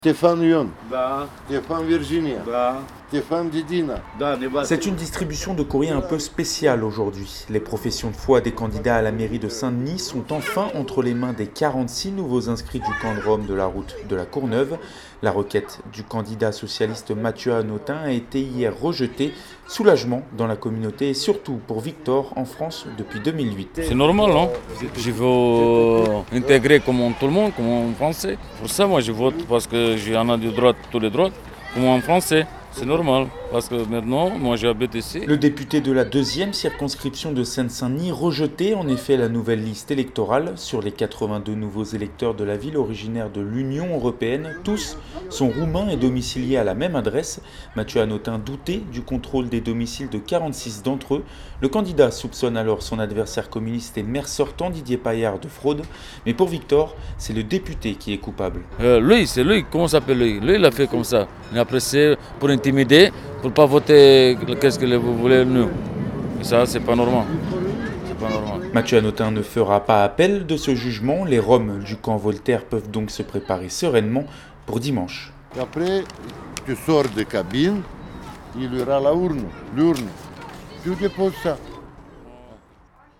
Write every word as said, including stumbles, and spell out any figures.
Stéphane Lyon, Да, Stéphane Virginia, да, Stéphane Didina. да, не вас. C'est une distribution de courrier un peu spéciale aujourd'hui. Les professions de foi des candidats à la mairie de Saint-Denis sont enfin entre les mains des quarante-six nouveaux inscrits du camp de Rome de la route de la Courneuve. La requête du candidat socialiste Mathieu Hanotin a été hier rejetée. Soulagement dans la communauté et surtout pour Victor en France depuis deux mille huit. C'est normal, non? Je veux intégrer comme tout le monde, comme un Français. Pour ça, moi, je vote parce que j'en ai de droite, tous les droits, comme un Français. C'est normal, parce que maintenant, moi j'habite ici. Le député de la deuxième circonscription de Seine-Saint-Denis rejetait en effet la nouvelle liste électorale. Sur les quatre-vingt-deux nouveaux électeurs de la ville originaire de l'Union européenne, tous sont roumains et domiciliés à la même adresse. Mathieu Hanotin doutait du contrôle des domiciles de quarante-six d'entre eux. Le candidat soupçonne alors son adversaire communiste et maire sortant Didier Paillard de fraude. Mais pour Victor, c'est le député qui est coupable. Euh, lui, c'est lui, comment s'appelle lui? Lui, il a fait comme ça. Il a pressé pour intimider, pour ne pas voter qu'est-ce que vous voulez nous. Et ça, c'est pas normal. C'est pas normal. Mathieu Hanotin ne fera pas appel de ce jugement. Les Roms du camp Voltaire peuvent donc se préparer sereinement pour dimanche. Et après, tu sors de cabine, il y aura la urne, l'urne. Tu déposes ça.